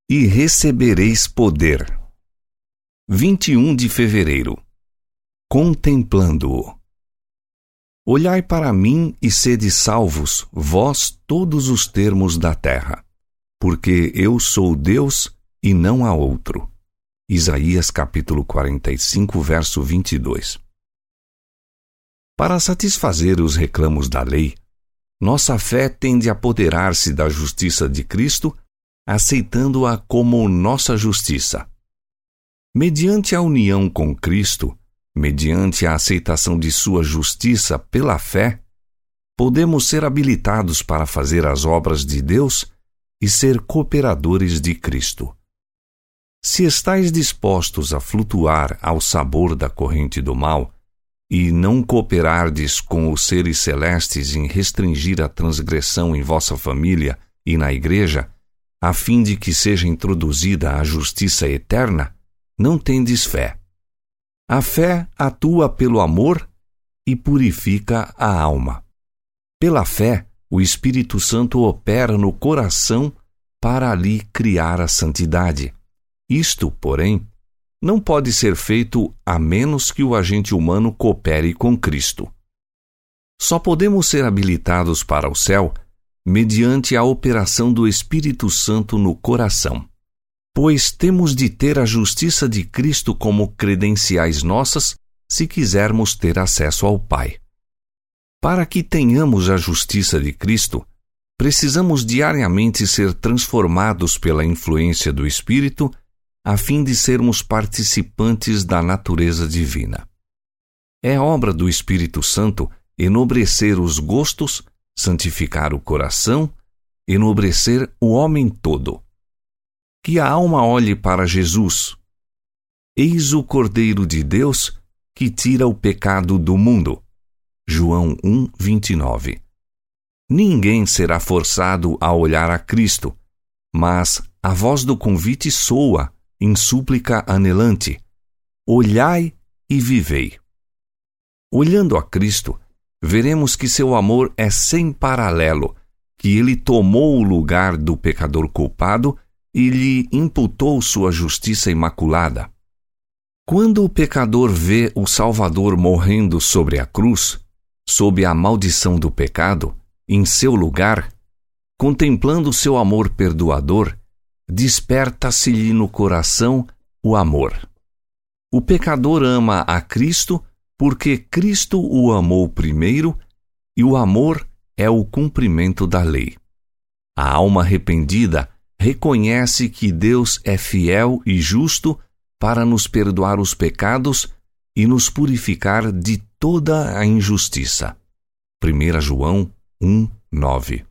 e recebereis poder. 21 de fevereiro. Contemplando-o. Olhai para mim e sede salvos, vós todos os termos da terra, porque eu sou Deus e não há outro. Isaías capítulo 45, verso 22. Para satisfazer os reclamos da lei, nossa fé tende a apoderar-se da justiça de Cristo, aceitando-a como nossa justiça. Mediante a união com Cristo, mediante a aceitação de sua justiça pela fé, podemos ser habilitados para fazer as obras de Deus e ser cooperadores de Cristo. Se estáis dispostos a flutuar ao sabor da corrente do mal e não cooperardes com os seres celestes em restringir a transgressão em vossa família e na igreja, a fim de que seja introduzida a justiça eterna, não tendes fé. A fé atua pelo amor e purifica a alma. Pela fé, o Espírito Santo opera no coração para ali criar a santidade. Isto, porém, não pode ser feito a menos que o agente humano coopere com Cristo. Só podemos ser habilitados para o céu mediante a operação do Espírito Santo no coração. Pois temos de ter a justiça de Cristo como credenciais nossas se quisermos ter acesso ao Pai. Para que tenhamos a justiça de Cristo, precisamos diariamente ser transformados pela influência do Espírito a fim de sermos participantes da natureza divina. É obra do Espírito Santo enobrecer os gostos, santificar o coração, enobrecer o homem todo. Que a alma olhe para Jesus. Eis o Cordeiro de Deus que tira o pecado do mundo. João 1, 29. Ninguém será forçado a olhar a Cristo, mas a voz do convite soa em súplica anelante: olhai e vivei. Olhando a Cristo, veremos que seu amor é sem paralelo, que ele tomou o lugar do pecador culpado e lhe imputou sua justiça imaculada. Quando o pecador vê o Salvador morrendo sobre a cruz, sob a maldição do pecado, em seu lugar, contemplando seu amor perdoador, desperta-se-lhe no coração o amor. O pecador ama a Cristo porque Cristo o amou primeiro e o amor é o cumprimento da lei. A alma arrependida reconhece que Deus é fiel e justo para nos perdoar os pecados e nos purificar de toda a injustiça. 1 João 1, 9.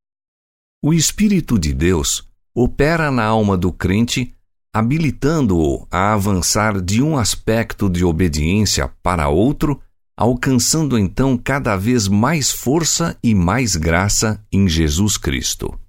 O Espírito de Deus opera na alma do crente, habilitando-o a avançar de um aspecto de obediência para outro, alcançando então cada vez mais força e mais graça em Jesus Cristo.